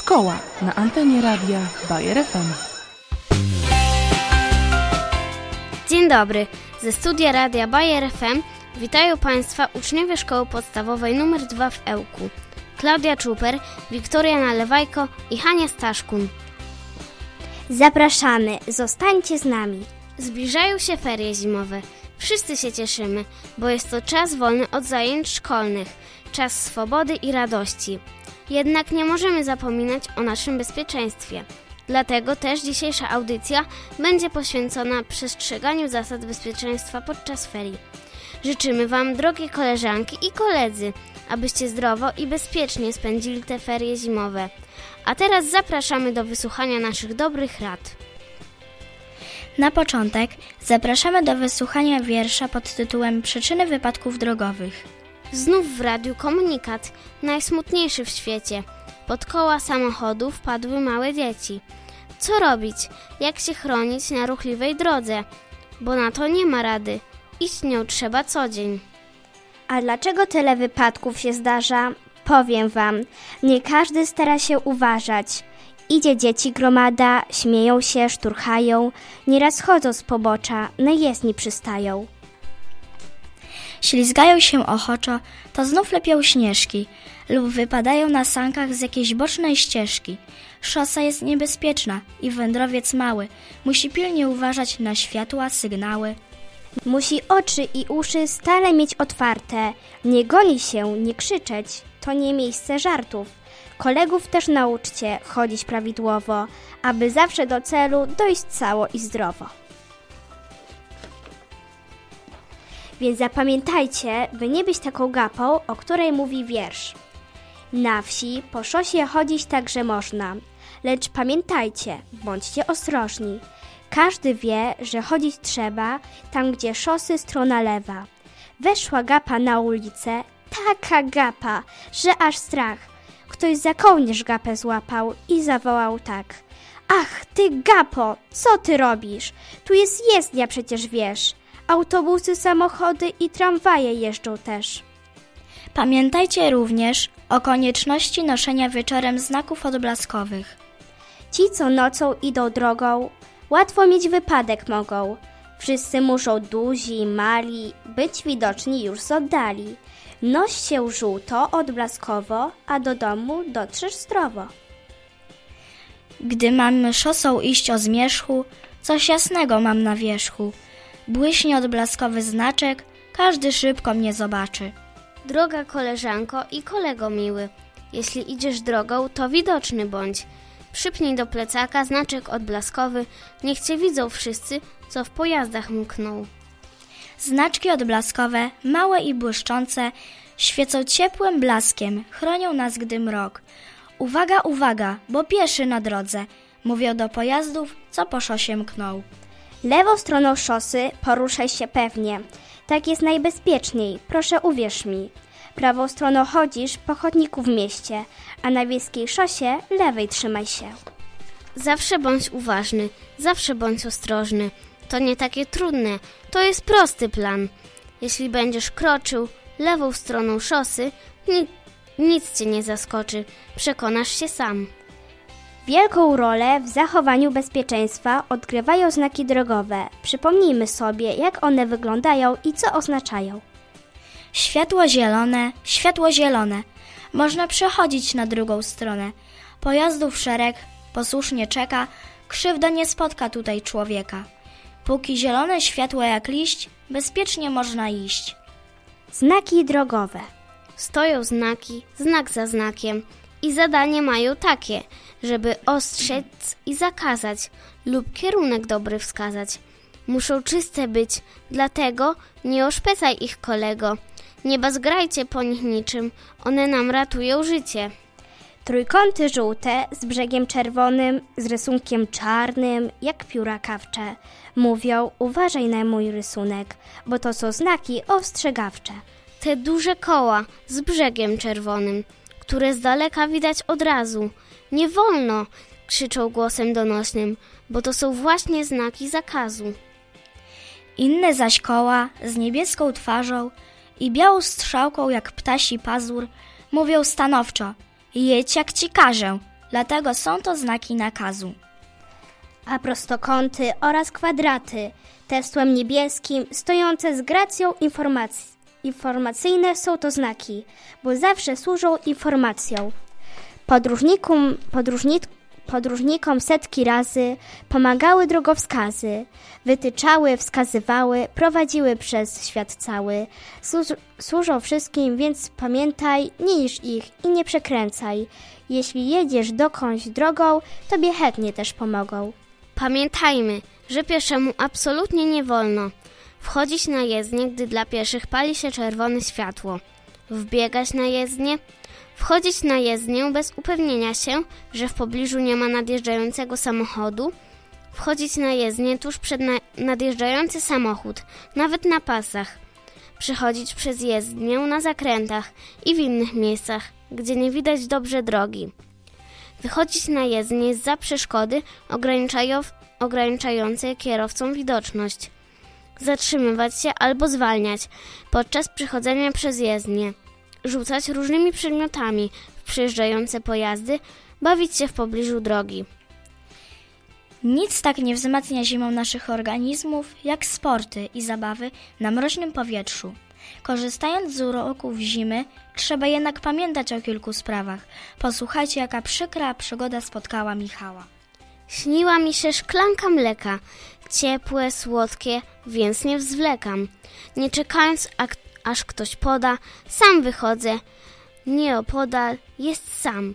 Szkoła na antenie radia Bayer FM. Dzień dobry. Ze studia radia Bayer FM witają Państwa uczniowie Szkoły Podstawowej nr 2 w Ełku. Klaudia Czuper, Wiktoria Nalewajko i Hania Staszkun. Zapraszamy, zostańcie z nami. Zbliżają się ferie zimowe. Wszyscy się cieszymy, bo jest to czas wolny od zajęć szkolnych, czas swobody i radości. Jednak nie możemy zapominać o naszym bezpieczeństwie. Dlatego też dzisiejsza audycja będzie poświęcona przestrzeganiu zasad bezpieczeństwa podczas ferii. Życzymy Wam, drogie koleżanki i koledzy, abyście zdrowo i bezpiecznie spędzili te ferie zimowe. A teraz zapraszamy do wysłuchania naszych dobrych rad. Na początek zapraszamy do wysłuchania wiersza pod tytułem Przyczyny wypadków drogowych. Znów w radiu komunikat, najsmutniejszy w świecie. Pod koła samochodów padły małe dzieci. Co robić? Jak się chronić na ruchliwej drodze? Bo na to nie ma rady. Iść nią trzeba co dzień. A dlaczego tyle wypadków się zdarza? Powiem Wam, nie każdy stara się uważać. Idzie dzieci gromada, śmieją się, szturchają, nieraz chodzą z pobocza, na jezdni przystają. Ślizgają się ochoczo, to znów lepią śnieżki lub wypadają na sankach z jakiejś bocznej ścieżki. Szosa jest niebezpieczna i wędrowiec mały musi pilnie uważać na światła, sygnały. Musi oczy i uszy stale mieć otwarte, nie goni się, nie krzyczeć, to nie miejsce żartów. Kolegów też nauczcie chodzić prawidłowo, aby zawsze do celu dojść cało i zdrowo. Więc zapamiętajcie, by nie być taką gapą, o której mówi wiersz. Na wsi po szosie chodzić także można, lecz pamiętajcie, bądźcie ostrożni. Każdy wie, że chodzić trzeba tam, gdzie szosy strona lewa. Weszła gapa na ulicę, taka gapa, że aż strach. Ktoś za kołnierz gapę złapał i zawołał tak. Ach, ty gapo, co ty robisz? Tu jest jezdnia, przecież wiesz. Autobusy, samochody i tramwaje jeżdżą też. Pamiętajcie również o konieczności noszenia wieczorem znaków odblaskowych. Ci, co nocą idą drogą, łatwo mieć wypadek mogą. Wszyscy muszą duzi, mali, być widoczni już z oddali. Noś się żółto, odblaskowo, a do domu dotrzesz zdrowo. Gdy mamy szosą iść o zmierzchu, coś jasnego mam na wierzchu. Błyśnie odblaskowy znaczek, każdy szybko mnie zobaczy. Droga koleżanko i kolego miły, jeśli idziesz drogą, to widoczny bądź. Przypnij do plecaka znaczek odblaskowy, niech cię widzą wszyscy, co w pojazdach mkną. Znaczki odblaskowe, małe i błyszczące, świecą ciepłym blaskiem, chronią nas, gdy mrok. Uwaga, uwaga, bo pieszy na drodze, mówią do pojazdów, co po szosie mkną. Lewą stroną szosy poruszaj się pewnie, tak jest najbezpieczniej, proszę uwierz mi. Prawą stroną chodzisz po chodniku w mieście, a na wiejskiej szosie lewej trzymaj się. Zawsze bądź uważny, zawsze bądź ostrożny. To nie takie trudne, to jest prosty plan. Jeśli będziesz kroczył lewą stroną szosy, nic cię nie zaskoczy, przekonasz się sam. Wielką rolę w zachowaniu bezpieczeństwa odgrywają znaki drogowe. Przypomnijmy sobie, jak one wyglądają i co oznaczają. Światło zielone. Można przechodzić na drugą stronę. Pojazdów szereg posłusznie czeka, krzywda nie spotka tutaj człowieka. Póki zielone światło jak liść, bezpiecznie można iść. Znaki drogowe. Stoją znaki, znak za znakiem i zadanie mają takie, żeby ostrzec i zakazać lub kierunek dobry wskazać. Muszą czyste być, dlatego nie oszpecaj ich, kolego. Nie bazgrajcie po nich niczym, one nam ratują życie. Trójkąty żółte z brzegiem czerwonym, z rysunkiem czarnym, jak pióra kawcze. Mówią, uważaj na mój rysunek, bo to są znaki ostrzegawcze. Te duże koła z brzegiem czerwonym, które z daleka widać od razu. Nie wolno, krzyczą głosem donośnym, bo to są właśnie znaki zakazu. Inne zaś koła z niebieską twarzą i białą strzałką jak ptasi pazur mówią stanowczo: jedź jak ci każę, dlatego są to znaki nakazu. A prostokąty oraz kwadraty, tesłem niebieskim, stojące z gracją informacyjne są to znaki, bo zawsze służą informacją. Podróżnikom setki razy pomagały drogowskazy, wytyczały, wskazywały, prowadziły przez świat cały. Służą wszystkim, więc pamiętaj, nie niż ich i nie przekręcaj. Jeśli jedziesz dokądś drogą, tobie chętnie też pomogą. Pamiętajmy, że pieszemu absolutnie nie wolno wchodzić na jezdnię, gdy dla pieszych pali się czerwone światło, wbiegać na jezdnię, wchodzić na jezdnię bez upewnienia się, że w pobliżu nie ma nadjeżdżającego samochodu, wchodzić na jezdnię tuż przed nadjeżdżający samochód, nawet na pasach, przechodzić przez jezdnię na zakrętach i w innych miejscach, gdzie nie widać dobrze drogi. Wychodzić na jezdnię zza przeszkody ograniczające kierowcom widoczność. Zatrzymywać się albo zwalniać podczas przechodzenia przez jezdnię. Rzucać różnymi przedmiotami w przejeżdżające pojazdy, bawić się w pobliżu drogi. Nic tak nie wzmacnia zimą naszych organizmów, jak sporty i zabawy na mroźnym powietrzu. Korzystając z uroków zimy, trzeba jednak pamiętać o kilku sprawach. Posłuchajcie, jaka przykra przygoda spotkała Michała. Śniła mi się szklanka mleka, ciepłe, słodkie, więc nie zwlekam. Nie czekając, aż ktoś poda, sam wychodzę. Nieopodal jest sam.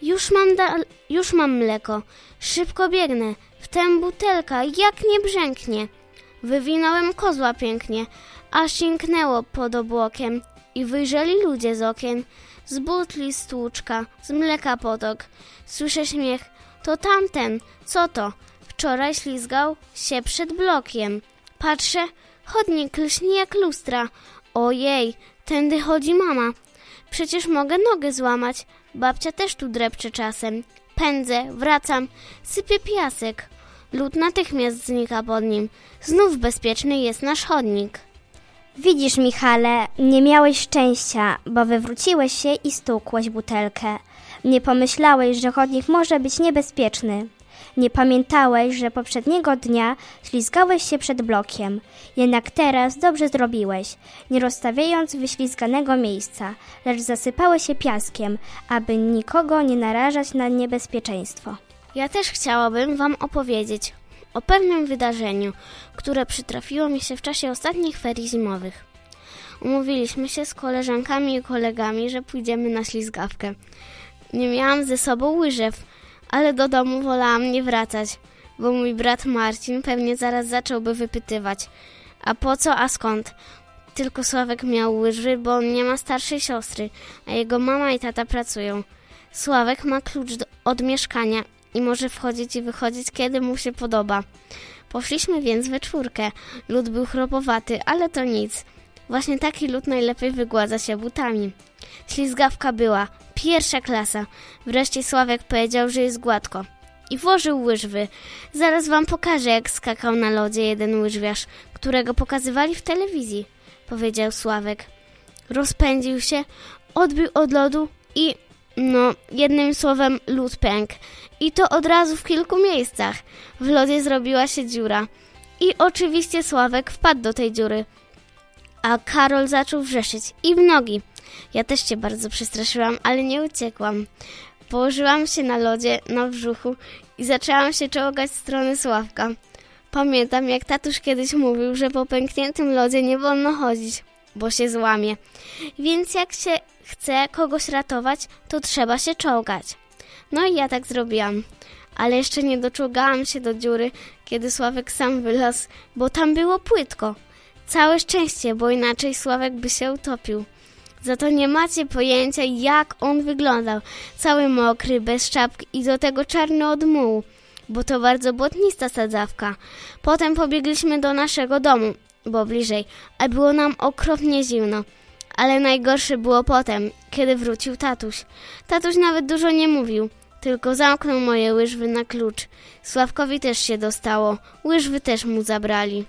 Już mam mleko. Szybko biegnę. Wtem butelka, jak nie brzęknie. Wywinąłem kozła pięknie, aż sięknęło pod obłokiem. I wyjrzeli ludzie z okien. Z butli stłuczka, z mleka potok. Słyszę śmiech. To tamten. Co to? Wczoraj ślizgał się przed blokiem. Patrzę, chodnik lśni jak lustra. Ojej, tędy chodzi mama. Przecież mogę nogę złamać. Babcia też tu drepcze czasem. Pędzę, wracam, sypię piasek. Lód natychmiast znika pod nim. Znów bezpieczny jest nasz chodnik. Widzisz, Michale, nie miałeś szczęścia, bo wywróciłeś się i stukłeś butelkę. Nie pomyślałeś, że chodnik może być niebezpieczny. Nie pamiętałeś, że poprzedniego dnia ślizgałeś się przed blokiem. Jednak teraz dobrze zrobiłeś, nie rozstawiając wyślizganego miejsca, lecz zasypałeś się piaskiem, aby nikogo nie narażać na niebezpieczeństwo. Ja też chciałabym wam opowiedzieć o pewnym wydarzeniu, które przytrafiło mi się w czasie ostatnich ferii zimowych. Umówiliśmy się z koleżankami i kolegami, że pójdziemy na ślizgawkę. Nie miałam ze sobą łyżew, ale do domu wolałam nie wracać, bo mój brat Marcin pewnie zaraz zacząłby wypytywać. A po co, a skąd? Tylko Sławek miał łyżwy, bo on nie ma starszej siostry, a jego mama i tata pracują. Sławek ma klucz od mieszkania i może wchodzić i wychodzić, kiedy mu się podoba. Poszliśmy więc we czwórkę. Lód był chropowaty, ale to nic. Właśnie taki lód najlepiej wygładza się butami. Ślizgawka była. Pierwsza klasa. Wreszcie Sławek powiedział, że jest gładko. I włożył łyżwy. Zaraz wam pokażę, jak skakał na lodzie jeden łyżwiarz, którego pokazywali w telewizji, powiedział Sławek. Rozpędził się, odbił od lodu i, jednym słowem, lód pękł. I to od razu w kilku miejscach. W lodzie zrobiła się dziura. I oczywiście Sławek wpadł do tej dziury. A Karol zaczął wrzeszczeć i w nogi. Ja też się bardzo przestraszyłam, ale nie uciekłam. Położyłam się na lodzie, na brzuchu i zaczęłam się czołgać w stronę Sławka. Pamiętam, jak tatuś kiedyś mówił, że po pękniętym lodzie nie wolno chodzić, bo się złamie. Więc jak się chce kogoś ratować, to trzeba się czołgać. No i ja tak zrobiłam. Ale jeszcze nie doczołgałam się do dziury, kiedy Sławek sam wylazł, bo tam było płytko. Całe szczęście, bo inaczej Sławek by się utopił. Za to nie macie pojęcia, jak on wyglądał. Cały mokry, bez czapki i do tego czarny od mułu, bo to bardzo błotnista sadzawka. Potem pobiegliśmy do naszego domu, bo bliżej, a było nam okropnie zimno. Ale najgorsze było potem, kiedy wrócił tatuś. Tatuś nawet dużo nie mówił, tylko zamknął moje łyżwy na klucz. Sławkowi też się dostało, łyżwy też mu zabrali.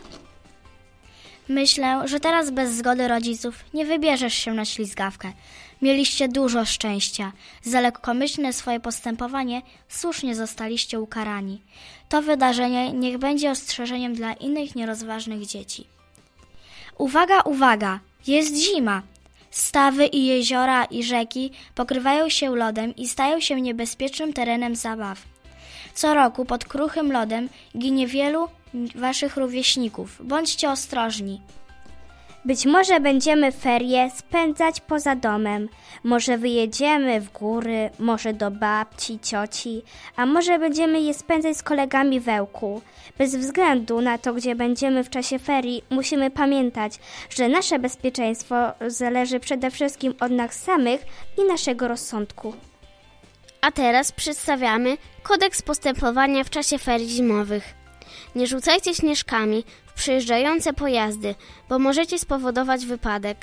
Myślę, że teraz bez zgody rodziców nie wybierzesz się na ślizgawkę. Mieliście dużo szczęścia. Za lekkomyślne swoje postępowanie słusznie zostaliście ukarani. To wydarzenie niech będzie ostrzeżeniem dla innych nierozważnych dzieci. Uwaga, uwaga! Jest zima! Stawy i jeziora i rzeki pokrywają się lodem i stają się niebezpiecznym terenem zabaw. Co roku pod kruchym lodem ginie wielu waszych rówieśników. Bądźcie ostrożni. Być może będziemy ferie spędzać poza domem. Może wyjedziemy w góry, może do babci, cioci, a może będziemy je spędzać z kolegami w Ełku. Bez względu na to, gdzie będziemy w czasie ferii, musimy pamiętać, że nasze bezpieczeństwo zależy przede wszystkim od nas samych i naszego rozsądku. A teraz przedstawiamy kodeks postępowania w czasie ferii zimowych. Nie rzucajcie śnieżkami w przejeżdżające pojazdy, bo możecie spowodować wypadek.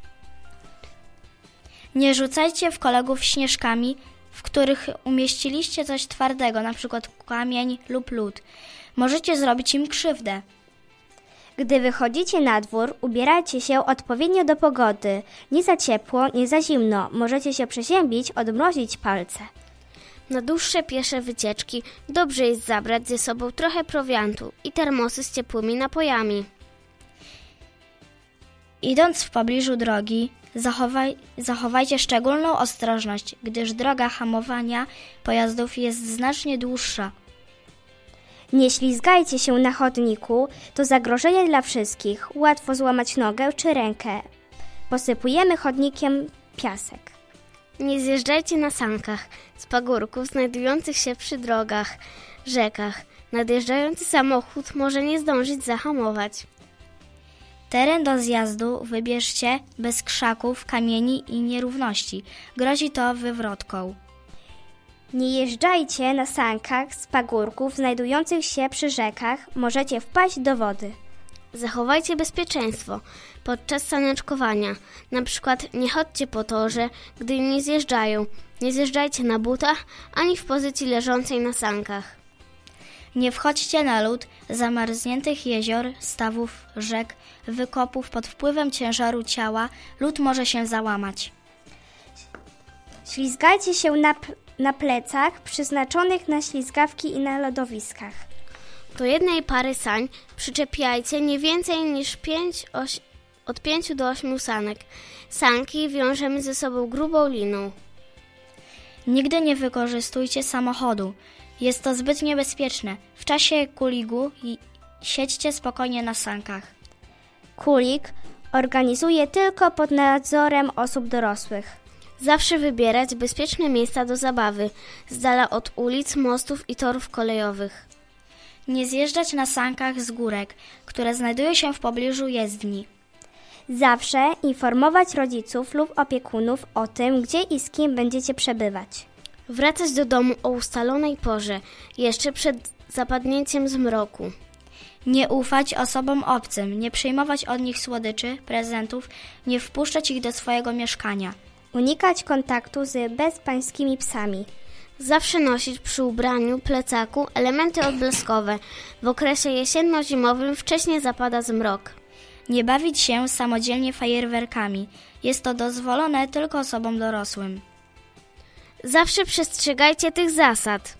Nie rzucajcie w kolegów śnieżkami, w których umieściliście coś twardego, np. kamień lub lód. Możecie zrobić im krzywdę. Gdy wychodzicie na dwór, ubierajcie się odpowiednio do pogody. Nie za ciepło, nie za zimno. Możecie się przeziębić, odmrozić palce. Na dłuższe piesze wycieczki dobrze jest zabrać ze sobą trochę prowiantu i termosy z ciepłymi napojami. Idąc w pobliżu drogi, zachowajcie szczególną ostrożność, gdyż droga hamowania pojazdów jest znacznie dłuższa. Nie ślizgajcie się na chodniku, to zagrożenie dla wszystkich. Łatwo złamać nogę czy rękę. Posypujemy chodnikiem piasek. Nie zjeżdżajcie na sankach z pagórków znajdujących się przy drogach, rzekach. Nadjeżdżający samochód może nie zdążyć zahamować. Teren do zjazdu wybierzcie bez krzaków, kamieni i nierówności. Grozi to wywrotką. Nie jeżdżajcie na sankach z pagórków znajdujących się przy rzekach. Możecie wpaść do wody. Zachowajcie bezpieczeństwo podczas saneczkowania. Na przykład nie chodźcie po torze, gdy nie zjeżdżają. Nie zjeżdżajcie na butach, ani w pozycji leżącej na sankach. Nie wchodźcie na lód zamarzniętych jezior, stawów, rzek, wykopów pod wpływem ciężaru ciała. Lód może się załamać. Ślizgajcie się na plecach przeznaczonych na ślizgawki i na lodowiskach. Do jednej pary sań przyczepiajcie nie więcej niż od 5 do 8 sanek. Sanki wiążemy ze sobą grubą liną. Nigdy nie wykorzystujcie samochodu. Jest to zbyt niebezpieczne. W czasie kuligu siedźcie spokojnie na sankach. Kulik organizuje tylko pod nadzorem osób dorosłych. Zawsze wybierać bezpieczne miejsca do zabawy, z dala od ulic, mostów i torów kolejowych. Nie zjeżdżać na sankach z górek, które znajdują się w pobliżu jezdni. Zawsze informować rodziców lub opiekunów o tym, gdzie i z kim będziecie przebywać. Wracać do domu o ustalonej porze, jeszcze przed zapadnięciem zmroku. Nie ufać osobom obcym, nie przyjmować od nich słodyczy, prezentów, nie wpuszczać ich do swojego mieszkania. Unikać kontaktu z bezpańskimi psami. Zawsze nosić przy ubraniu, plecaku elementy odblaskowe. W okresie jesienno-zimowym wcześnie zapada zmrok. Nie bawić się samodzielnie fajerwerkami. Jest to dozwolone tylko osobom dorosłym. Zawsze przestrzegajcie tych zasad.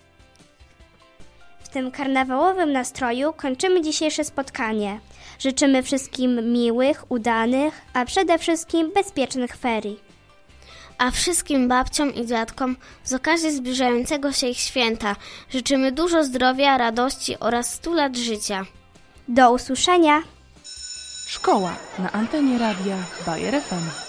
W tym karnawałowym nastroju kończymy dzisiejsze spotkanie. Życzymy wszystkim miłych, udanych, a przede wszystkim bezpiecznych ferii. A wszystkim babciom i dziadkom z okazji zbliżającego się ich święta życzymy dużo zdrowia, radości oraz 100 lat życia. Do usłyszenia! Szkoła na antenie radia Bayer FM.